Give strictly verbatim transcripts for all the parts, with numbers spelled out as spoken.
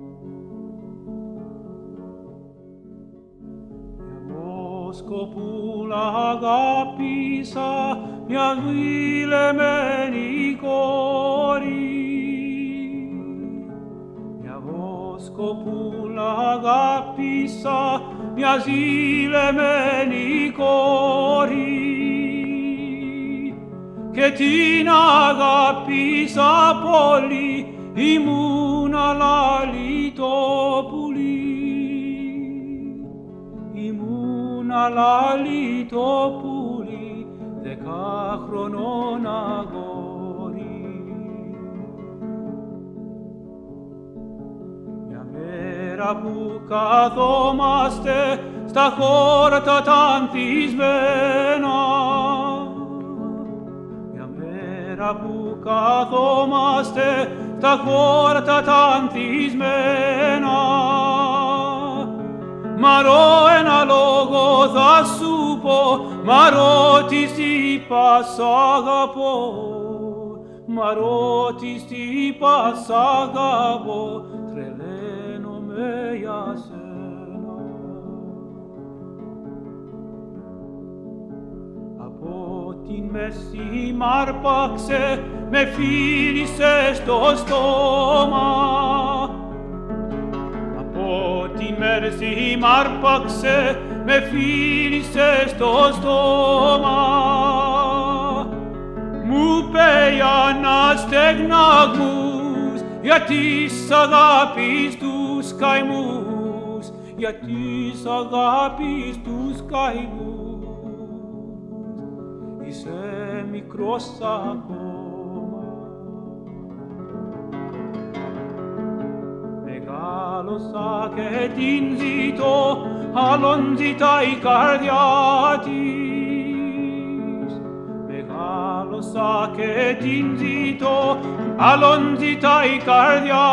Σκοπούλα αγάπησα μια δουλεμένη κόρη. Μια βοσκοπούλα αγάπησα μια ζηλεμένη κόρη και την αγάπησα πολύ, ήμουν αλάλη το πουλί. Αλάλη το πουλί, δεκάχρονων αγόρι. Μια μέρα που καθόμαστε στα χόρτα τα ανθισμένα, μια μέρα που καθόμαστε στα χόρτα τα ανθισμένα, Μαρώ ένα λόγο θα σου πω, Μαρώ της είπα σ' αγαπώ, Μαρώ της είπα σ' αγαπώ, τρελαίνομαι για σένα. Από την μέση μ' άρπαξε, με φίλησε στο στόμα, από τη μέρση μ' άρπαξε, με φίλησε στο στόμα. Μου πέ για να στεγναγμούς, για της αγάπης τους καημούς, για της αγάπης τους καημούς. Είσαι μικρός ακόμα. Μεγάλωσα και την ζητώ, άλλον ζητάει η καρδιά της. Μεγάλωσα και την ζητώ, άλλον ζητάει η καρδιά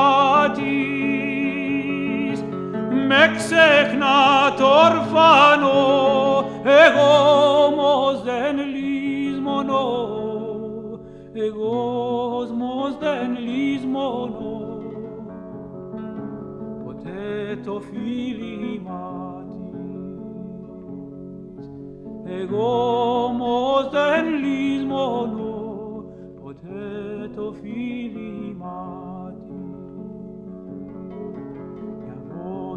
της. Με ξεχνά το ορφανό, εγώ όμως δεν λησμονώ, εγώ όμως δεν λησμονώ το φίλημα της. Εγώ όμως δεν λησμονώ ποτέ το φίλημα της. Μια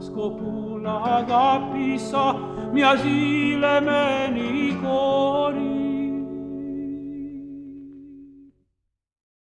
βοσκοπούλα αγάπησα, μια ζηλεμένη κόρη.